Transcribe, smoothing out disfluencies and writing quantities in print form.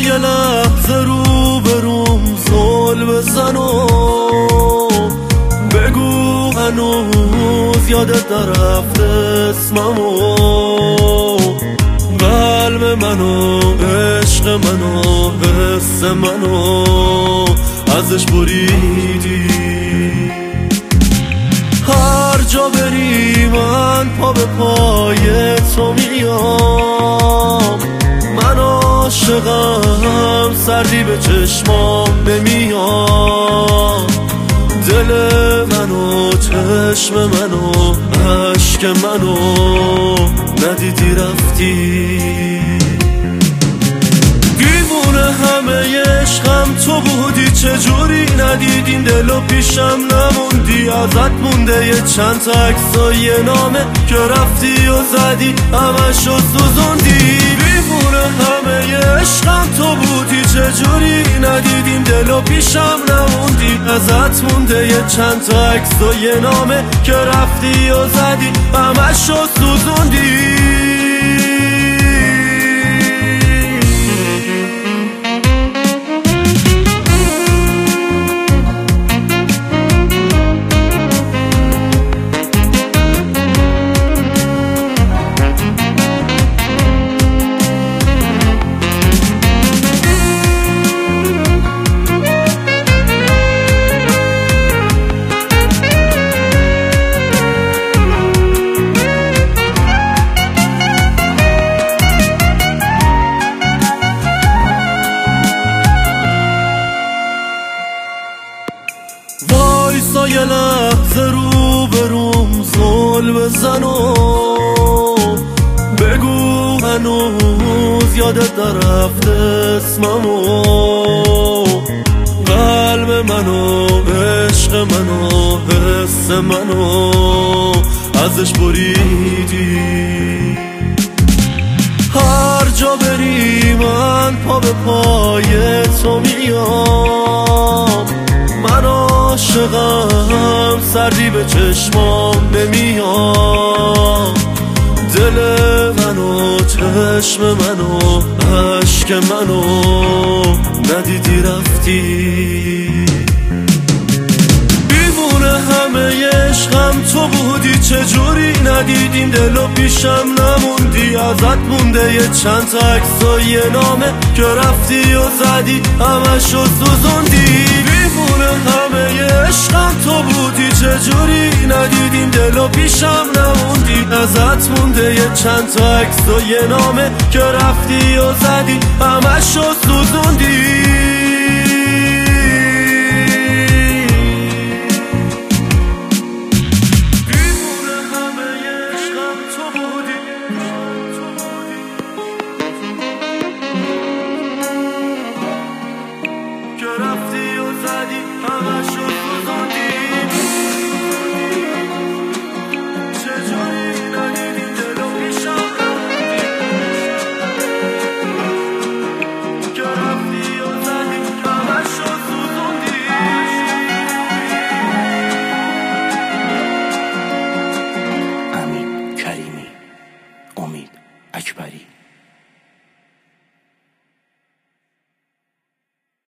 یه لحظه رو بروم زل بزن و بگو هنوز یادت نرفته اسممو، قلب منو، عشق منو، حس منو ازش بریدی. هر جا بری من پا به پای تو میام، من عاشقم، سردی به چشمام نمیاد. دل منو، چشم منو، عشق منو ندیدی رفتی. دیوونه همه عشقم تو بودی، چجوری ندیدین دلو پیشم نموندی. ازت مونده یه چند تا عکس و یه نامه که رفتی و زدی همشو سوزوندی. دیوونه همه عشقم تو بودی، چجوری ندیدین دلو پیشم نموندی. ازت مونده یه چند تا عکس و یه نامه که رفتی و زدی همشو سوزوندی. وایسا یه لحظه رو بروم زل بزن و بگو هنوز یادت نرفته اسممو، قلب منو، عشق منو، حس منو ازش بریدی. هر جا بری من پا به پای تو میام، من عاشقم، سردی به چشمام نمیاد. دل منو، چشم منو، عشق منو ندیدی رفتی. دیوونه همه عشقم تو بودی، چجوری ندیدیم دلو پیشم نموندی. ازت مونده یه چند تا عکس و یه نامه که رفتی و زدی همشو سوزوندی. دیوونه همه عشقم تو بودی، چجوری ندیدیم دلو پیشم نموندی. ازت مونده یه چند تا عکس و یه نامه که رفتی و زدی همشو سوزوندی.